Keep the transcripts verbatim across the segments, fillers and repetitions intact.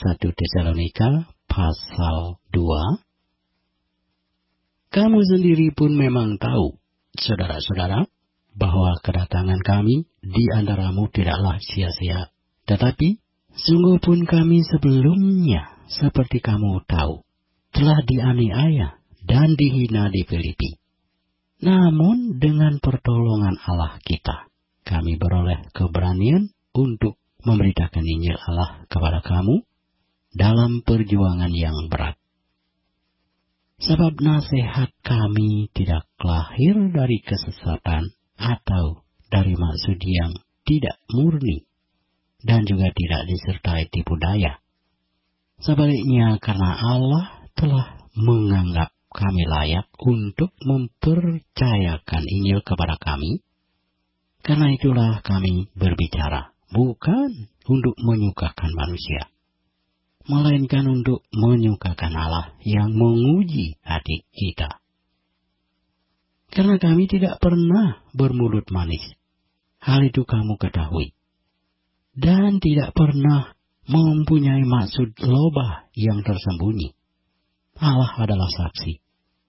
satu Tesalonika pasal dua. Kamu sendiri pun memang tahu, saudara-saudara, bahwa kedatangan kami di antaramu tidaklah sia-sia. Tetapi, sungguh pun kami sebelumnya, seperti kamu tahu, telah dianiaya dan dihina di Filipi. Namun, dengan pertolongan Allah kita, kami beroleh keberanian untuk memberitakan Injil Allah kepada kamu dalam perjuangan yang berat. Sebab nasihat kami tidak lahir dari kesesatan atau dari maksud yang tidak murni dan juga tidak disertai tipu daya. Sebaliknya, karena Allah telah menganggap kami layak untuk mempercayakan Injil kepada kami, karena itulah kami berbicara, bukan untuk menyukakan manusia, melainkan untuk menyukakan Allah yang menguji hati kita. Karena kami tidak pernah bermulut manis, hal itu kamu ketahui, dan tidak pernah mempunyai maksud lobah yang tersembunyi. Allah adalah saksi.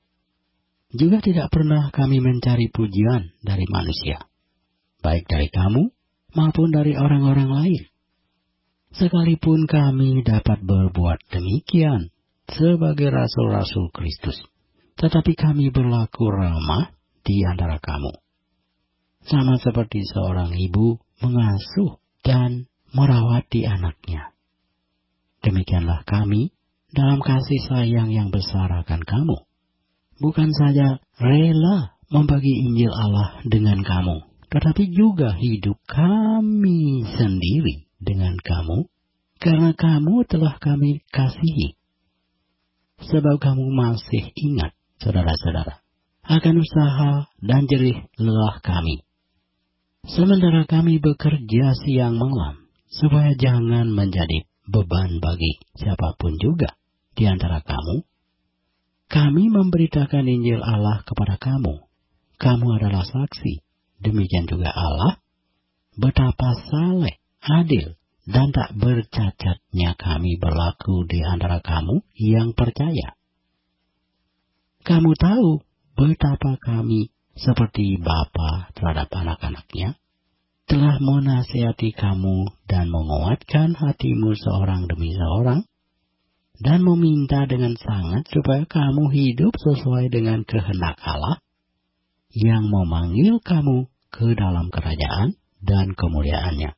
Juga tidak pernah kami mencari pujian dari manusia, baik dari kamu maupun dari orang-orang lain. Sekalipun kami dapat berbuat demikian sebagai rasul-rasul Kristus, tetapi kami berlaku ramah di antara kamu, sama seperti seorang ibu mengasuh dan merawati anaknya. Demikianlah kami dalam kasih sayang yang besar akan kamu, bukan saja rela membagi Injil Allah dengan kamu, tetapi juga hidup kami sendiri dengan kamu, karena kamu telah kami kasihi. Sebab kamu masih ingat, saudara-saudara, akan usaha dan jerih lelah kami, sementara kami bekerja siang malam, supaya jangan menjadi beban bagi siapapun juga di antara kamu. Kami memberitakan Injil Allah kepada kamu. Kamu adalah saksi. Demikian juga Allah, betapa saleh, adil, dan tak bercacatnya kami berlaku di antara kamu yang percaya. Kamu tahu betapa kami seperti bapa terhadap anak-anaknya, telah menasihati kamu dan menguatkan hatimu seorang demi seorang, dan meminta dengan sangat supaya kamu hidup sesuai dengan kehendak Allah yang memanggil kamu ke dalam kerajaan dan kemuliaannya.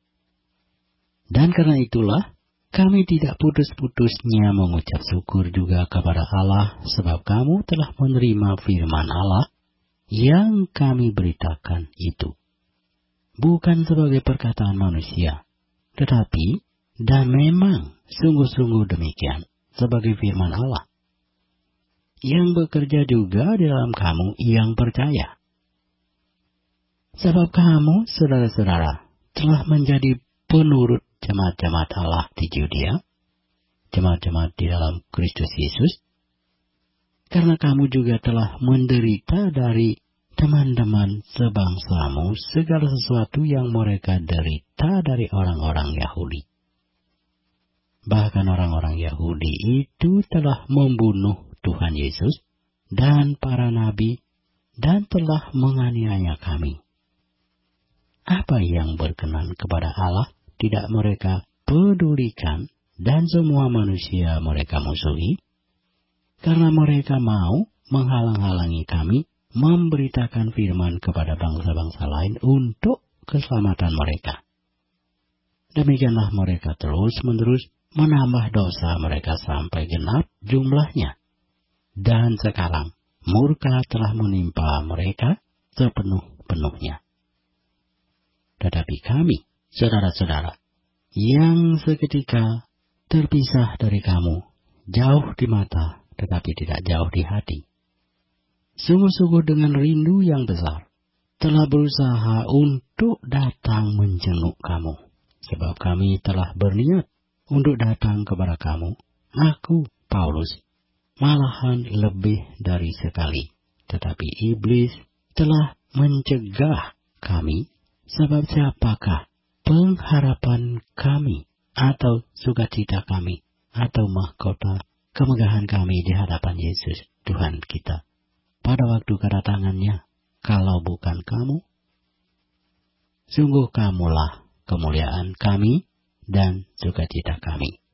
Dan karena itulah, kami tidak putus-putusnya mengucap syukur juga kepada Allah, sebab kamu telah menerima firman Allah yang kami beritakan itu. Bukan sebagai perkataan manusia, tetapi, dan memang sungguh-sungguh demikian, sebagai firman Allah, yang bekerja juga di dalam kamu yang percaya. Sebab kamu, saudara-saudara, telah menjadi penurut jemaat-jemaat Allah di Yudea, jemaat-jemaat di dalam Kristus Yesus, karena kamu juga telah menderita dari teman-teman sebangsamu segala sesuatu yang mereka derita dari orang-orang Yahudi. Bahkan orang-orang Yahudi itu telah membunuh Tuhan Yesus dan para nabi dan telah menganiaya kami. Apa yang berkenan kepada Allah tidak mereka pedulikan, dan semua manusia mereka musuhi, karena mereka mau menghalang-halangi kami memberitakan firman kepada bangsa-bangsa lain untuk keselamatan mereka. Demikianlah mereka terus-menerus menambah dosa mereka sampai genap jumlahnya. Dan sekarang murka telah menimpa mereka sepenuh-penuhnya. Tetapi kami, saudara-saudara, yang seketika terpisah dari kamu, jauh di mata tetapi tidak jauh di hati, sungguh-sungguh dengan rindu yang besar, telah berusaha untuk datang menjenguk kamu, sebab kami telah berniat untuk datang kepada kamu, aku, Paulus, malahan lebih dari sekali, tetapi iblis telah mencegah kami. Sebab siapakah pengharapan kami atau sukacita kami, atau mahkota kemegahan kami di hadapan Yesus Tuhan kita pada waktu kedatangannya, kalau bukan kamu? Sungguh kamulah kemuliaan kami dan sukacita kami.